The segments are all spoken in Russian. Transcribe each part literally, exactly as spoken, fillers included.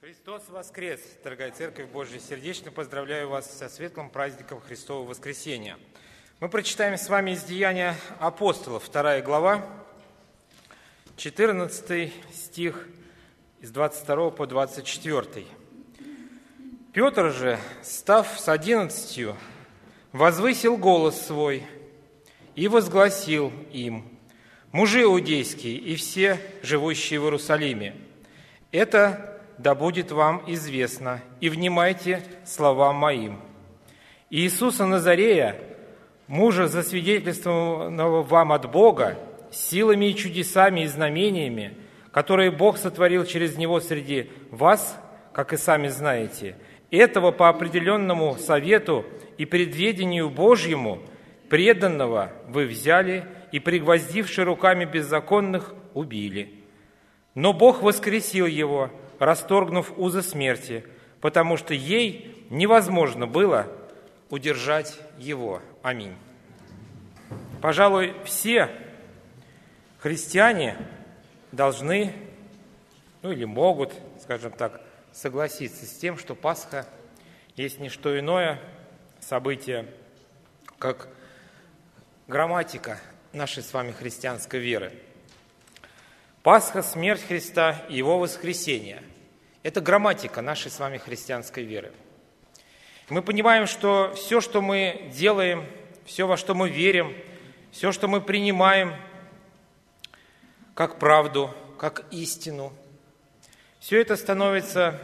Христос воскрес, дорогая Церковь Божия! Сердечно поздравляю вас со светлым праздником Христового воскресения. Мы прочитаем с вами из Деяния апостолов, вторая глава, четырнадцатый стих, с двадцать второго по двадцать четвёртый. Петр же, став с одиннадцатью, возвысил голос свой и возгласил им: «Мужи иудейские и все, живущие в Иерусалиме, это да будет вам известно, и внимайте словам моим. Иисуса Назарея, мужа, засвидетельствованного вам от Бога, силами и чудесами и знамениями, которые Бог сотворил через Него среди вас, как и сами знаете, этого по определенному совету и предведению Божьему, преданного вы взяли и, пригвоздивши руками беззаконных, убили. Но Бог воскресил его, расторгнув узы смерти, потому что ей невозможно было удержать его». Аминь. Пожалуй, все христиане должны, ну или могут, скажем так, согласиться с тем, что Пасха есть не что иное событие, как грамматика нашей с вами христианской веры. Пасха, смерть Христа и Его воскресение – это грамматика нашей с вами христианской веры. Мы понимаем, что все, что мы делаем, все, во что мы верим, все, что мы принимаем как правду, как истину, все это становится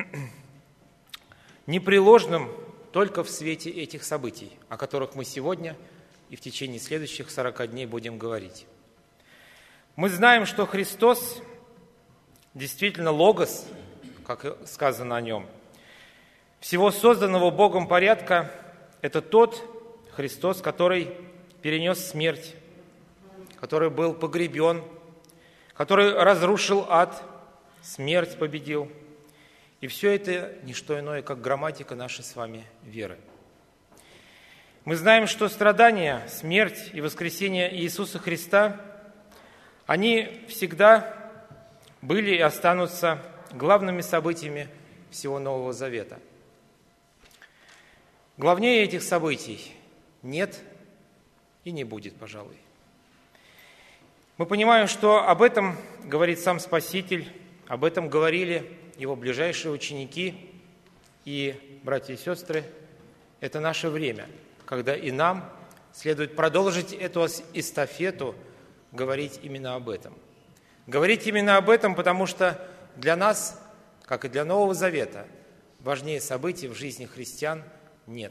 непреложным только в свете этих событий, о которых мы сегодня и в течение следующих сорока дней будем говорить. Мы знаем, что Христос действительно логос, как сказано о нем. Всего созданного Богом порядка – это тот Христос, который перенес смерть, который был погребен, который разрушил ад, смерть победил. И все это не что иное, как грамматика нашей с вами веры. Мы знаем, что страдания, смерть и воскресение Иисуса Христа – они всегда были и останутся главными событиями всего Нового Завета. Главнее этих событий нет и не будет, пожалуй. Мы понимаем, что об этом говорит сам Спаситель, об этом говорили Его ближайшие ученики и братья и сестры. Это наше время, когда и нам следует продолжить эту эстафету, говорить именно об этом. Говорить именно об этом, потому что для нас, как и для Нового Завета, важнее событий в жизни христиан нет.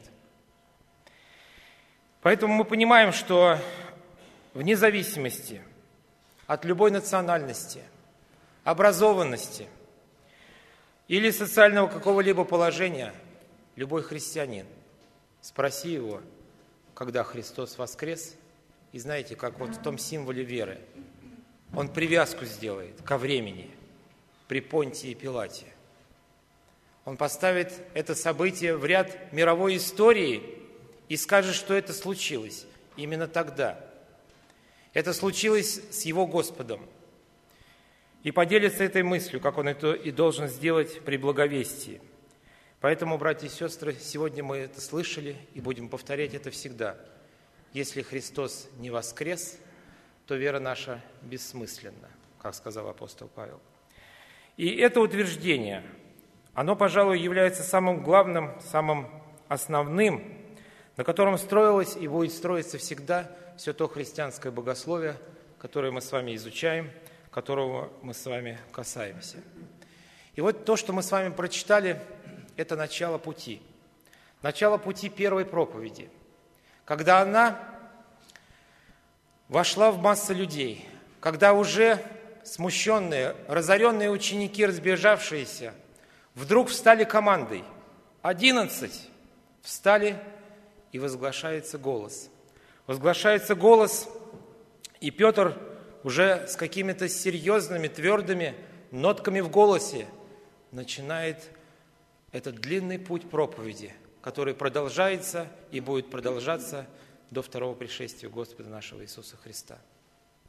Поэтому мы понимаем, что вне зависимости от любой национальности, образованности или социального какого-либо положения, любой христианин, спроси его, когда Христос воскрес. И знаете, как вот в том символе веры, он привязку сделает ко времени при Понтии и Пилате. Он поставит это событие в ряд мировой истории и скажет, что это случилось именно тогда. Это случилось с его Господом. И поделится этой мыслью, как он это и должен сделать при благовестии. Поэтому, братья и сестры, сегодня мы это слышали и будем повторять это всегда. Если Христос не воскрес, то вера наша бессмысленна, как сказал апостол Павел. И это утверждение, оно, пожалуй, является самым главным, самым основным, на котором строилось и будет строиться всегда все то христианское богословие, которое мы с вами изучаем, которого мы с вами касаемся. И вот то, что мы с вами прочитали, это начало пути. Начало пути первой проповеди. Когда она вошла в массы людей, когда уже смущенные, разоренные ученики, разбежавшиеся, вдруг встали командой. Одиннадцать встали, и возглашается голос. Возглашается голос, и Петр уже с какими-то серьезными, твердыми нотками в голосе начинает этот длинный путь проповеди, который продолжается и будет продолжаться до второго пришествия Господа нашего Иисуса Христа.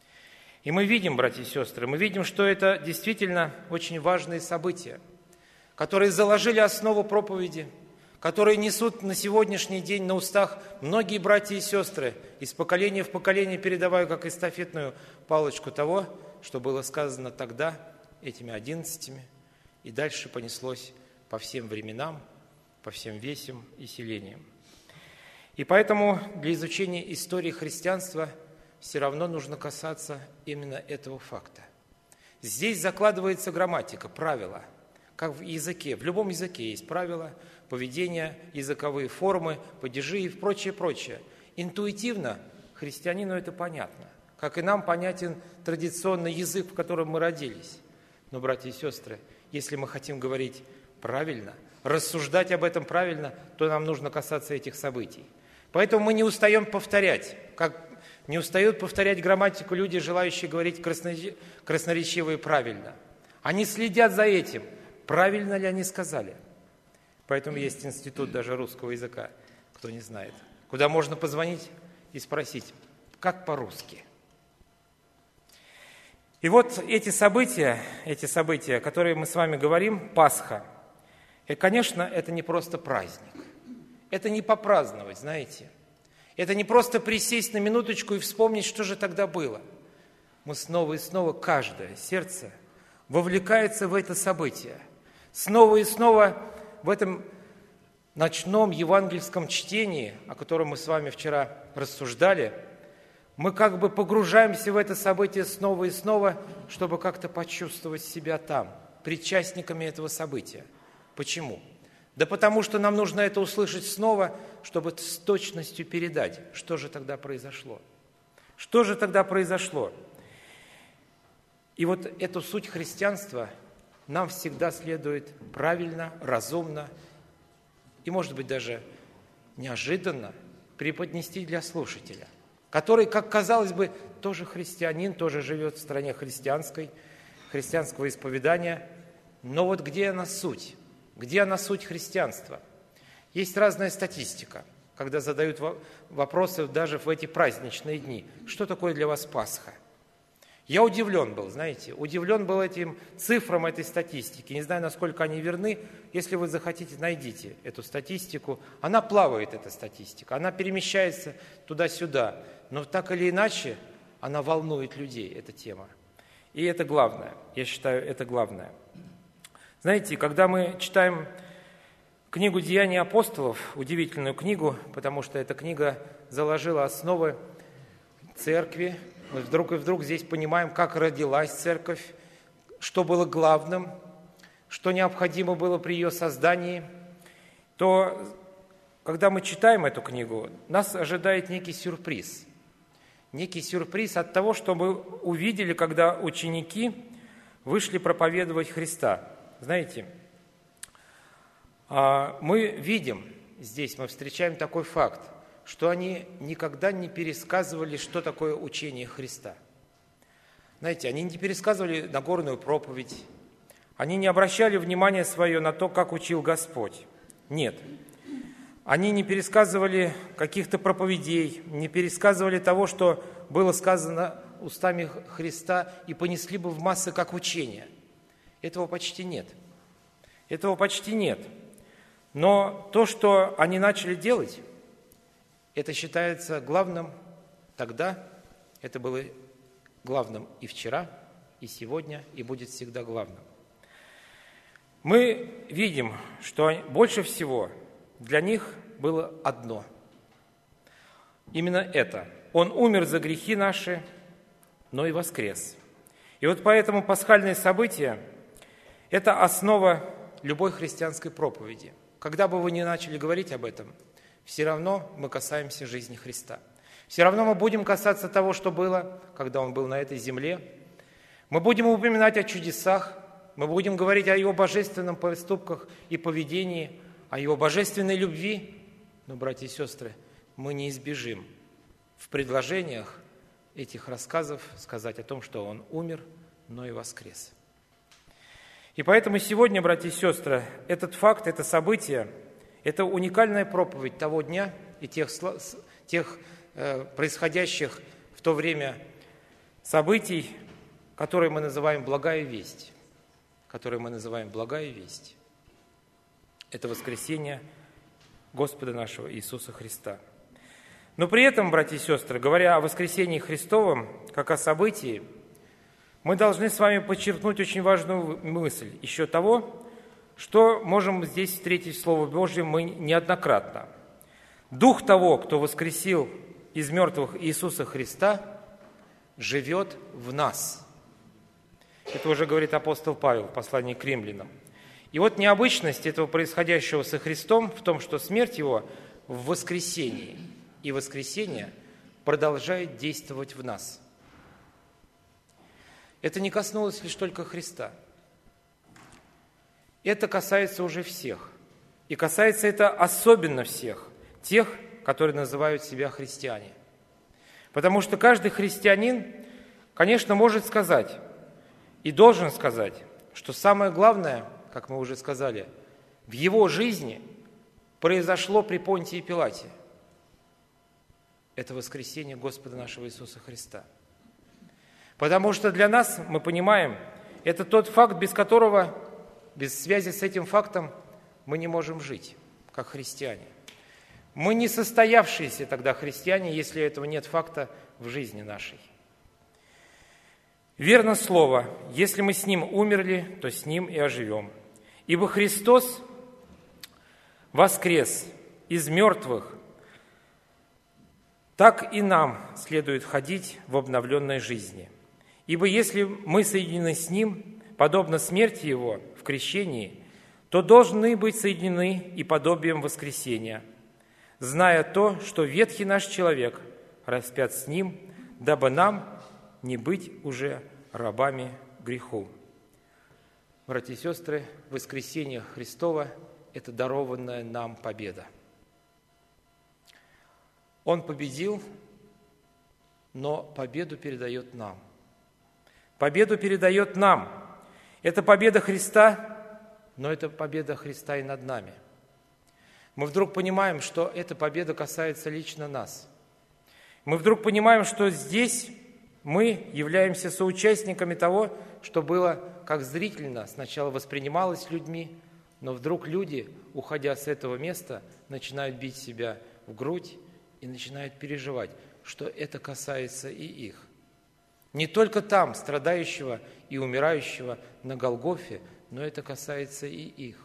И мы видим, братья и сестры, мы видим, что это действительно очень важные события, которые заложили основу проповеди, которые несут на сегодняшний день на устах многие братья и сестры, из поколения в поколение передавая как эстафетную палочку того, что было сказано тогда этими одиннадцатими, и дальше понеслось по всем временам, по всем весям и селениям. И поэтому для изучения истории христианства все равно нужно касаться именно этого факта. Здесь закладывается грамматика, правила, как в языке. В любом языке есть правила, поведения, языковые формы, падежи и прочее, прочее. Интуитивно христианину это понятно, как и нам понятен традиционный язык, в котором мы родились. Но, братья и сестры, если мы хотим говорить правильно, рассуждать об этом правильно, то нам нужно касаться этих событий. Поэтому мы не устаем повторять, как не устают повторять грамматику люди, желающие говорить красноречиво и правильно. Они следят за этим, правильно ли они сказали. Поэтому есть институт даже русского языка, кто не знает, куда можно позвонить и спросить, как по-русски. И вот эти события, эти события, о которых мы с вами говорим, Пасха, и, конечно, это не просто праздник. Это не попраздновать, знаете. Это не просто присесть на минуточку и вспомнить, что же тогда было. Мы снова и снова, каждое сердце вовлекается в это событие. Снова и снова в этом ночном евангельском чтении, о котором мы с вами вчера рассуждали, мы как бы погружаемся в это событие снова и снова, чтобы как-то почувствовать себя там, причастниками этого события. Почему? Да потому что нам нужно это услышать снова, чтобы с точностью передать, что же тогда произошло. Что же тогда произошло? И вот эту суть христианства нам всегда следует правильно, разумно и, может быть, даже неожиданно преподнести для слушателя, который, как казалось бы, тоже христианин, тоже живет в стране христианской, христианского исповедания, но вот где она суть? Где она суть христианства? Есть разная статистика, когда задают вопросы даже в эти праздничные дни. Что такое для вас Пасха? Я удивлен был, знаете, удивлен был этим цифрам этой статистики. Не знаю, насколько они верны. Если вы захотите, найдите эту статистику. Она плавает, эта статистика, она перемещается туда-сюда. Но так или иначе, она волнует людей, эта тема. И это главное, я считаю, это главное. Знаете, когда мы читаем книгу «Деяния апостолов», удивительную книгу, потому что эта книга заложила основы церкви, мы вдруг и вдруг здесь понимаем, как родилась церковь, что было главным, что необходимо было при ее создании, то, когда мы читаем эту книгу, нас ожидает некий сюрприз. Некий сюрприз от того, что мы увидели, когда ученики вышли проповедовать Христа. Знаете, мы видим здесь, мы встречаем такой факт, что они никогда не пересказывали, что такое учение Христа. Знаете, они не пересказывали Нагорную проповедь, они не обращали внимания свое на то, как учил Господь. Нет. Они не пересказывали каких-то проповедей, не пересказывали того, что было сказано устами Христа, и понесли бы в массы как учение. Этого почти нет. Этого почти нет. Но то, что они начали делать, это считается главным тогда, это было главным и вчера, и сегодня, и будет всегда главным. Мы видим, что больше всего для них было одно. Именно это. Он умер за грехи наши, но и воскрес. И вот поэтому пасхальные события – это основа любой христианской проповеди. Когда бы вы ни начали говорить об этом, все равно мы касаемся жизни Христа. Все равно мы будем касаться того, что было, когда Он был на этой земле. Мы будем упоминать о чудесах, мы будем говорить о Его божественном поступках и поведении, о Его божественной любви. Но, братья и сестры, мы не избежим в предложениях этих рассказов сказать о том, что Он умер, но и воскрес. И поэтому сегодня, братья и сестры, этот факт, это событие, это уникальная проповедь того дня и тех, тех э, происходящих в то время событий, которые мы называем «благая весть», которые мы называем «благая весть». Это воскресение Господа нашего Иисуса Христа. Но при этом, братья и сестры, говоря о воскресении Христовом, как о событии, мы должны с вами подчеркнуть очень важную мысль еще того, что можем здесь встретить в Слове Божьем мы неоднократно. Дух того, кто воскресил из мертвых Иисуса Христа, живет в нас. Это уже говорит апостол Павел в послании к римлянам. И вот необычность этого происходящего со Христом в том, что смерть Его в воскресении, и воскресение продолжает действовать в нас. Это не коснулось лишь только Христа. Это касается уже всех. И касается это особенно всех, тех, которые называют себя христиане. Потому что каждый христианин, конечно, может сказать и должен сказать, что самое главное, как мы уже сказали, в его жизни произошло при Понтии Пилате. Это воскресение Господа нашего Иисуса Христа. Потому что для нас, мы понимаем, это тот факт, без которого, без связи с этим фактом мы не можем жить, как христиане. Мы не состоявшиеся тогда христиане, если этого нет факта в жизни нашей. Верно слово, если мы с Ним умерли, то с Ним и оживем. Ибо Христос воскрес из мертвых, так и нам следует ходить в обновленной жизни. Ибо если мы соединены с Ним, подобно смерти Его в крещении, то должны быть соединены и подобием воскресения, зная то, что ветхий наш человек распят с Ним, дабы нам не быть уже рабами греху. Братья и сестры, воскресение Христова – это дарованная нам победа. Он победил, но победу передает нам. Победу передает нам. Это победа Христа, но это победа Христа и над нами. Мы вдруг понимаем, что эта победа касается лично нас. Мы вдруг понимаем, что здесь мы являемся соучастниками того, что было как зрительно сначала воспринималось людьми, но вдруг люди, уходя с этого места, начинают бить себя в грудь и начинают переживать, что это касается и их. Не только там, страдающего и умирающего на Голгофе, но это касается и их.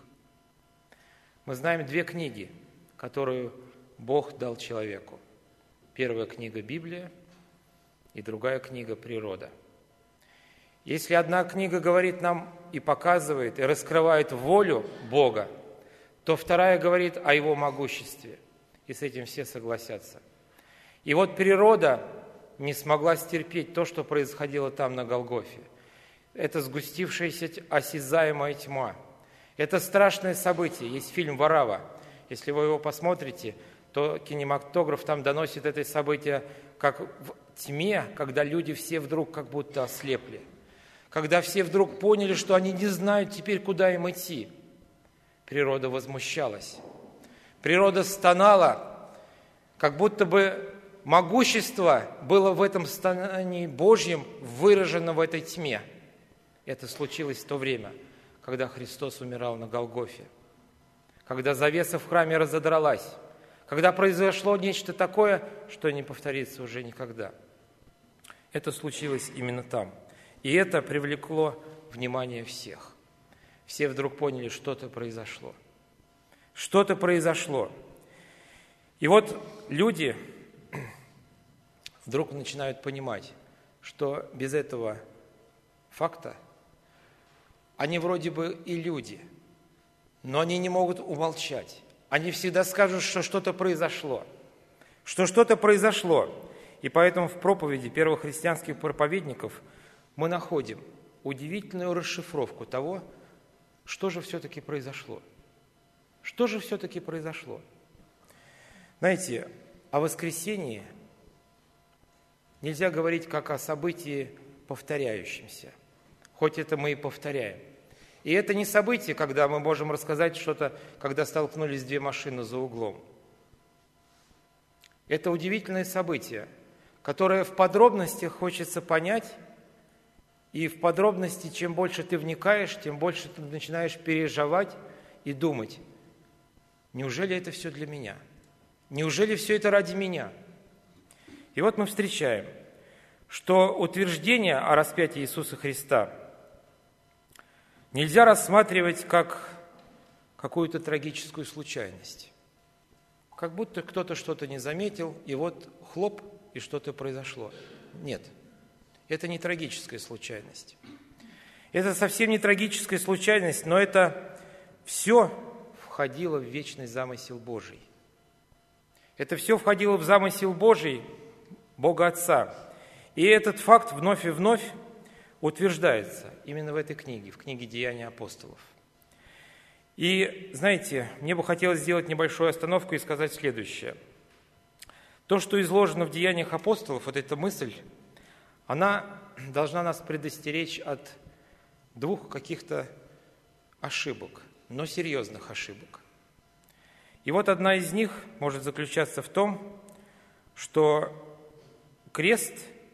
Мы знаем две книги, которые Бог дал человеку. Первая книга – Библия, и другая книга – природа. Если одна книга говорит нам и показывает, и раскрывает волю Бога, то вторая говорит о Его могуществе, и с этим все согласятся. И вот природа не смогла стерпеть то, что происходило там на Голгофе. Это сгустившаяся осязаемая тьма. Это страшное событие. Есть фильм «Варава». Если вы его посмотрите, то кинематограф там доносит это событие как в тьме, когда люди все вдруг как будто ослепли. Когда все вдруг поняли, что они не знают теперь, куда им идти. Природа возмущалась. Природа стонала, как будто бы могущество было в этом стонании Божьем выражено в этой тьме. Это случилось в то время, когда Христос умирал на Голгофе, когда завеса в храме разодралась, когда произошло нечто такое, что не повторится уже никогда. Это случилось именно там. И это привлекло внимание всех. Все вдруг поняли, что-то произошло. Что-то произошло. И вот люди вдруг начинают понимать, что без этого факта они вроде бы и люди, но они не могут умолчать. Они всегда скажут, что что-то произошло, что что-то произошло. И поэтому в проповеди первых христианских проповедников мы находим удивительную расшифровку того, что же все-таки произошло. Что же все-таки произошло? Знаете, о воскресении нельзя говорить как о событии повторяющемся, хоть это мы и повторяем. И это не событие, когда мы можем рассказать что-то, когда столкнулись две машины за углом. Это удивительное событие, которое в подробностях хочется понять, и в подробности, чем больше ты вникаешь, тем больше ты начинаешь переживать и думать, Неужели это все для меня? Неужели все это ради меня? И вот мы встречаем, что утверждение о распятии Иисуса Христа нельзя рассматривать как какую-то трагическую случайность. Как будто кто-то что-то не заметил, и вот хлоп, и что-то произошло. Нет, это не трагическая случайность. Это совсем не трагическая случайность, но это все входило в вечный замысел Божий. Это все входило в замысел Божий, Бога Отца. И этот факт вновь и вновь утверждается именно в этой книге, в книге «Деяния апостолов». И, знаете, мне бы хотелось сделать небольшую остановку и сказать следующее. То, что изложено в «Деяниях апостолов», вот эта мысль, она должна нас предостеречь от двух каких-то ошибок, но серьезных ошибок. И вот одна из них может заключаться в том, что крест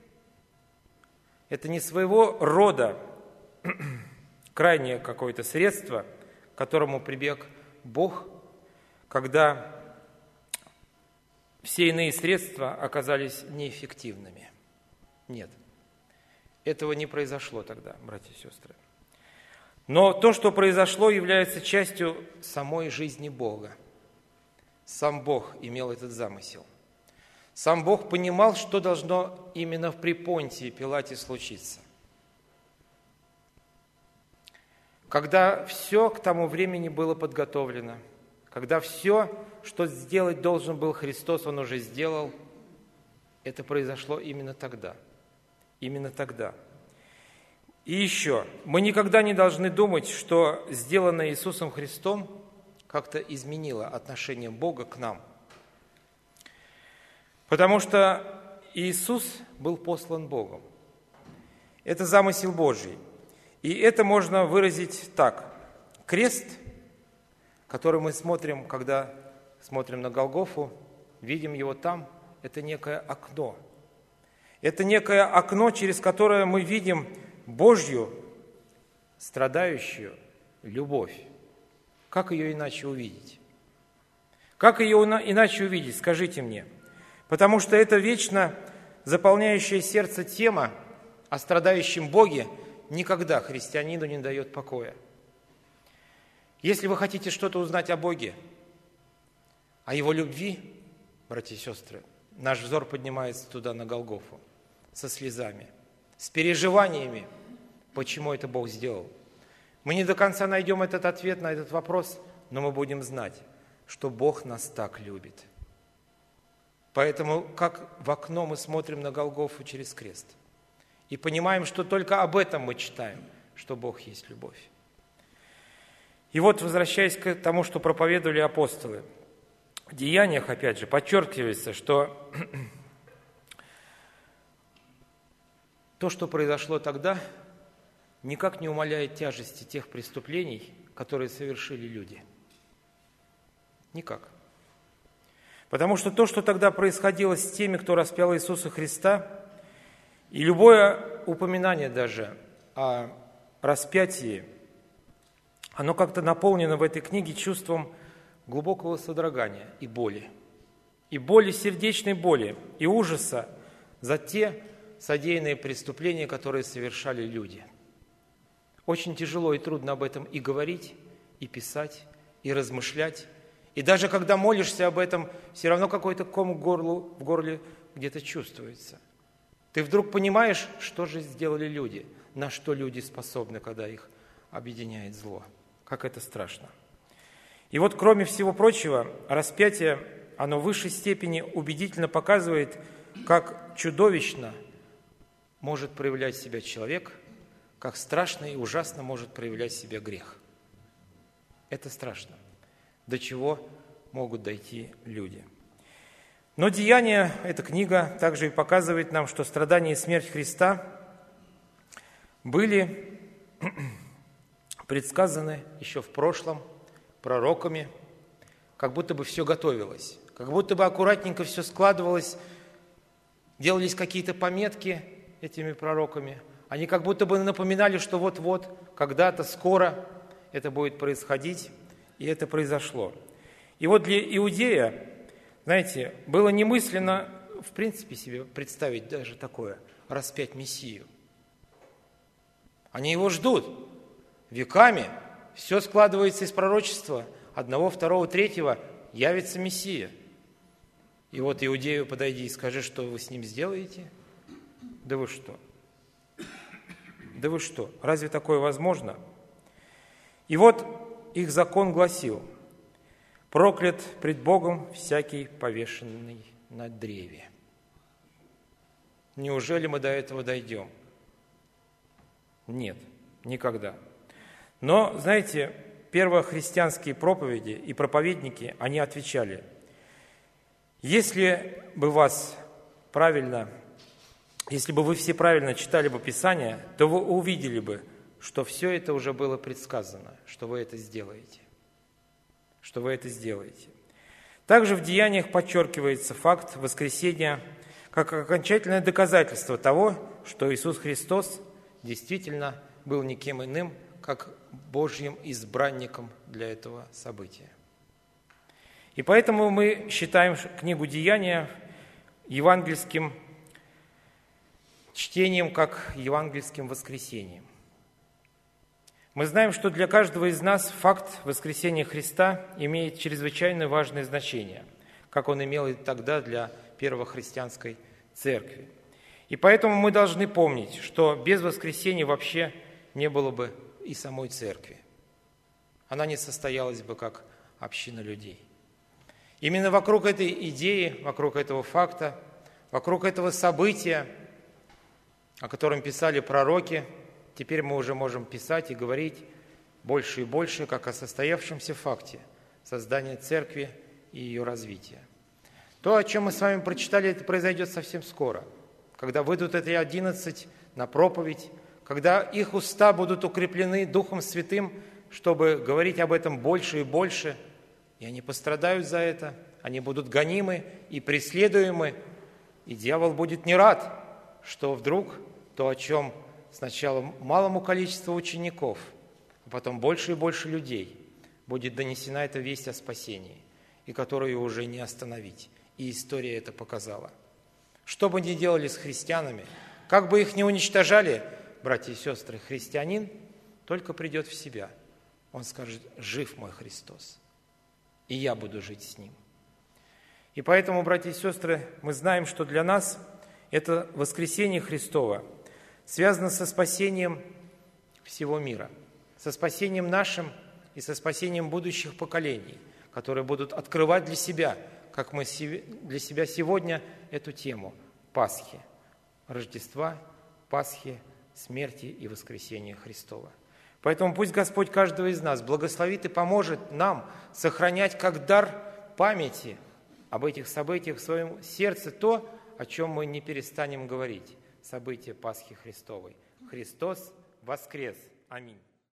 – это не своего рода крайнее какое-то средство, к которому прибег Бог, когда все иные средства оказались неэффективными. Нет, этого не произошло тогда, братья и сестры. Но то, что произошло, является частью самой жизни Бога. Сам Бог имел этот замысел. Сам Бог понимал, что должно именно при Понтии Пилате случиться. Когда все к тому времени было подготовлено, когда все, что сделать должен был Христос, Он уже сделал, это произошло именно тогда. Именно тогда. И еще, мы никогда не должны думать, что сделанное Иисусом Христом как-то изменило отношение Бога к нам. Потому что Иисус был послан Богом. Это замысел Божий. И это можно выразить так. Крест, который мы смотрим, когда смотрим на Голгофу, видим его там, это некое окно. Это некое окно, через которое мы видим Божью страдающую любовь. Как ее иначе увидеть? Как ее иначе увидеть, скажите мне? Потому что это вечно заполняющая сердце тема о страдающем Боге никогда христианину не дает покоя. Если вы хотите что-то узнать о Боге, о Его любви, братья и сестры, наш взор поднимается туда, на Голгофу, со слезами, с переживаниями, почему это Бог сделал. Мы не до конца найдем этот ответ на этот вопрос, но мы будем знать, что Бог нас так любит. Поэтому, как в окно, мы смотрим на Голгофу через крест и понимаем, что только об этом мы читаем, что Бог есть любовь. И вот, возвращаясь к тому, что проповедовали апостолы, в Деяниях, опять же, подчеркивается, что то, что произошло тогда, никак не умаляет тяжести тех преступлений, которые совершили люди. Никак. Потому что то, что тогда происходило с теми, кто распял Иисуса Христа, и любое упоминание даже о распятии, оно как-то наполнено в этой книге чувством глубокого содрогания и боли. И боли, сердечной боли, и ужаса за те содеянные преступления, которые совершали люди. Очень тяжело и трудно об этом и говорить, и писать, и размышлять. И даже когда молишься об этом, все равно какой-то ком в, горлу, в горле где-то чувствуется. Ты вдруг понимаешь, что же сделали люди, на что люди способны, когда их объединяет зло. Как это страшно. И вот, кроме всего прочего, распятие, оно в высшей степени убедительно показывает, как чудовищно может проявлять себя человек, как страшно и ужасно может проявлять себя грех. Это страшно. До чего могут дойти люди. Но «Деяния», эта книга, также и показывает нам, что страдания и смерть Христа были предсказаны еще в прошлом пророками, как будто бы все готовилось, как будто бы аккуратненько все складывалось, делались какие-то пометки этими пророками. Они как будто бы напоминали, что вот-вот, когда-то, скоро это будет происходить, и это произошло. И вот для Иудея, знаете, было немысленно в принципе себе представить даже такое, распять Мессию. Они его ждут веками, все складывается из пророчества, одного, второго, третьего, явится Мессия. И вот Иудею подойди и скажи, что вы с ним сделаете? Да вы что? Да вы что? Разве такое возможно? И вот их закон гласил: проклят пред Богом всякий повешенный на древе. Неужели мы до этого дойдем? Нет, никогда. Но, знаете, первохристианские проповеди и проповедники, они отвечали: если бы вас правильно, если бы вы все правильно читали бы Писание, то вы увидели бы, что все это уже было предсказано, что вы это сделаете, что вы это сделаете. Также в Деяниях подчеркивается факт воскресения как окончательное доказательство того, что Иисус Христос действительно был никем иным, как Божьим избранником для этого события. И поэтому мы считаем книгу Деяния евангельским чтением, как евангельским воскресением. Мы знаем, что для каждого из нас факт воскресения Христа имеет чрезвычайно важное значение, как он имел и тогда для первохристианской церкви. И поэтому мы должны помнить, что без воскресения вообще не было бы и самой церкви. Она не состоялась бы как община людей. Именно вокруг этой идеи, вокруг этого факта, вокруг этого события, о котором писали пророки, теперь мы уже можем писать и говорить больше и больше, как о состоявшемся факте создания церкви и ее развития. То, о чем мы с вами прочитали, это произойдет совсем скоро, когда выйдут эти одиннадцать на проповедь, когда их уста будут укреплены Духом Святым, чтобы говорить об этом больше и больше, и они пострадают за это, они будут гонимы и преследуемы, и дьявол будет не рад, что вдруг то, о чем сначала малому количеству учеников, а потом больше и больше людей, будет донесена эта весть о спасении, и которую уже не остановить. И история это показала. Что бы ни делали с христианами, как бы их ни уничтожали, братья и сестры, христианин только придет в себя. Он скажет: жив мой Христос, и я буду жить с ним. И поэтому, братья и сестры, мы знаем, что для нас это воскресение Христово связано со спасением всего мира, со спасением нашим и со спасением будущих поколений, которые будут открывать для себя, как мы для себя сегодня, эту тему Пасхи, Рождества, Пасхи, смерти и воскресения Христова. Поэтому пусть Господь каждого из нас благословит и поможет нам сохранять как дар памяти об этих событиях в своем сердце то, о чем мы не перестанем говорить. Событие Пасхи Христовой. Христос воскрес! Аминь.